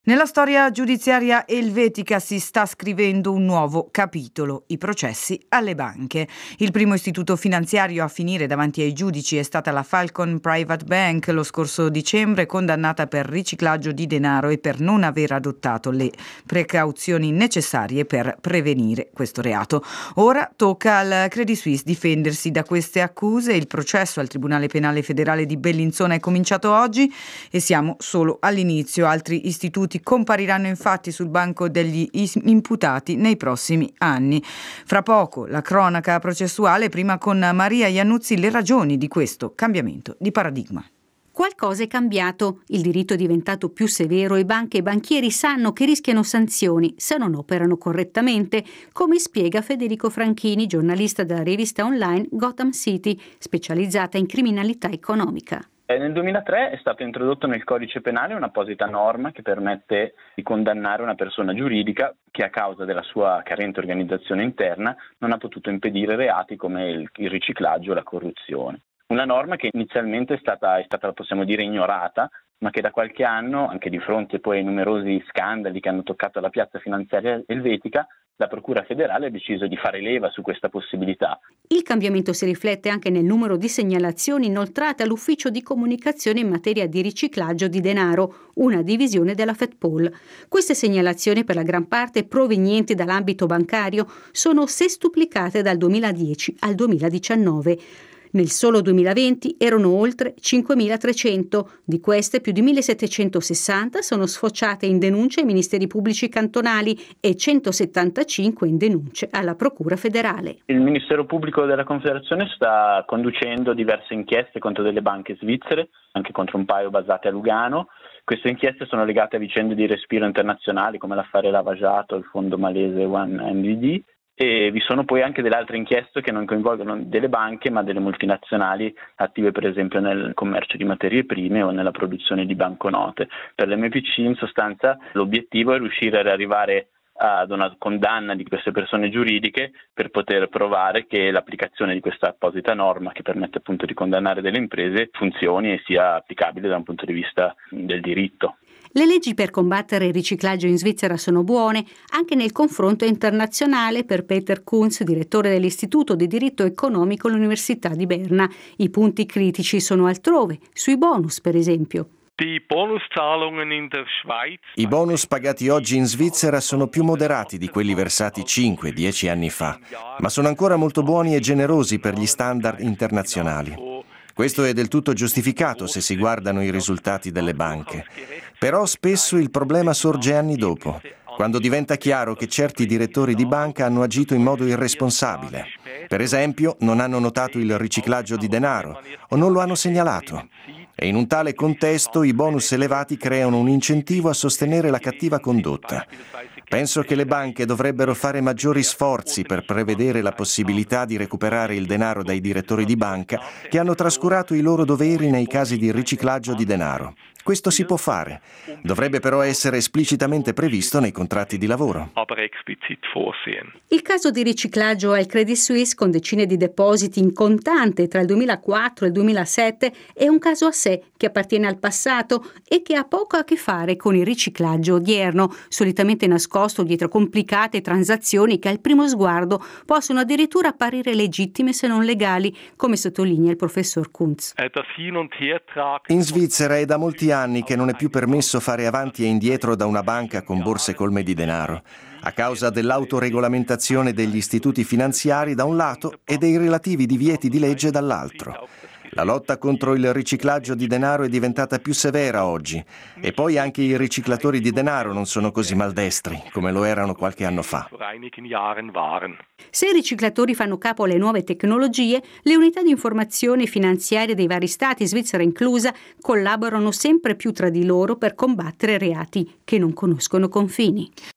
Nella storia giudiziaria elvetica si sta scrivendo un nuovo capitolo, i processi alle banche. Il primo istituto finanziario a finire davanti ai giudici è stata la Falcon Private Bank lo scorso dicembre, condannata per riciclaggio di denaro e per non aver adottato le precauzioni necessarie per prevenire questo reato. Ora tocca al Credit Suisse difendersi da queste accuse. Il processo al Tribunale Penale Federale di Bellinzona è cominciato oggi e siamo solo all'inizio. Altri istituti compariranno infatti sul banco degli imputati nei prossimi anni. Fra poco la cronaca processuale, prima con Maria Iannuzzi le ragioni di questo cambiamento di paradigma. Qualcosa è cambiato, il diritto è diventato più severo e banche e banchieri sanno che rischiano sanzioni se non operano correttamente, come spiega Federico Franchini, giornalista della rivista online Gotham City, specializzata in criminalità economica. Nel 2003 è stata introdotta nel codice penale un'apposita norma che permette di condannare una persona giuridica che a causa della sua carente organizzazione interna non ha potuto impedire reati come il riciclaggio o la corruzione. Una norma che inizialmente è stata, possiamo dire, ignorata, ma che da qualche anno, anche di fronte poi ai numerosi scandali che hanno toccato la piazza finanziaria elvetica, la Procura federale ha deciso di fare leva su questa possibilità. Il cambiamento si riflette anche nel numero di segnalazioni inoltrate all'ufficio di comunicazione in materia di riciclaggio di denaro, una divisione della FedPol. Queste segnalazioni, per la gran parte provenienti dall'ambito bancario, sono sestuplicate dal 2010 al 2019. Nel solo 2020 erano oltre 5.300, di queste più di 1.760 sono sfociate in denunce ai ministeri pubblici cantonali e 175 in denunce alla Procura federale. Il Ministero Pubblico della Confederazione sta conducendo diverse inchieste contro delle banche svizzere, anche contro un paio basate a Lugano. Queste inchieste sono legate a vicende di respiro internazionali come l'affare Lavajato, il fondo malese One MVD. E vi sono poi anche delle altre inchieste che non coinvolgono delle banche ma delle multinazionali attive per esempio nel commercio di materie prime o nella produzione di banconote. Per l'MPC in sostanza l'obiettivo è riuscire ad arrivare ad una condanna di queste persone giuridiche per poter provare che l'applicazione di questa apposita norma che permette appunto di condannare delle imprese funzioni e sia applicabile da un punto di vista del diritto. Le leggi per combattere il riciclaggio in Svizzera sono buone anche nel confronto internazionale per Peter Kunz, direttore dell'Istituto di Diritto Economico all'Università di Berna. I punti critici sono altrove, sui bonus per esempio. I bonus pagati oggi in Svizzera sono più moderati di quelli versati 5-10 anni fa, ma sono ancora molto buoni e generosi per gli standard internazionali. Questo è del tutto giustificato se si guardano i risultati delle banche. Però spesso il problema sorge anni dopo, quando diventa chiaro che certi direttori di banca hanno agito in modo irresponsabile. Per esempio, non hanno notato il riciclaggio di denaro o non lo hanno segnalato. E in un tale contesto i bonus elevati creano un incentivo a sostenere la cattiva condotta. Penso che le banche dovrebbero fare maggiori sforzi per prevedere la possibilità di recuperare il denaro dai direttori di banca che hanno trascurato i loro doveri nei casi di riciclaggio di denaro. Questo si può fare. Dovrebbe però essere esplicitamente previsto nei contratti di lavoro. Il caso di riciclaggio al Credit Suisse con decine di depositi in contante tra il 2004 e il 2007 è un caso a sé che appartiene al passato e che ha poco a che fare con il riciclaggio odierno, solitamente nascosto dietro complicate transazioni che al primo sguardo possono addirittura apparire legittime se non legali, come sottolinea il professor Kunz. In Svizzera è da molti anni che non è più permesso fare avanti e indietro da una banca con borse colme di denaro, a causa dell'autoregolamentazione degli istituti finanziari da un lato e dei relativi divieti di legge dall'altro. La lotta contro il riciclaggio di denaro è diventata più severa oggi e poi anche i riciclatori di denaro non sono così maldestri come lo erano qualche anno fa. Se i riciclatori fanno capo alle nuove tecnologie, le unità di informazione finanziarie dei vari stati, Svizzera inclusa, collaborano sempre più tra di loro per combattere reati che non conoscono confini.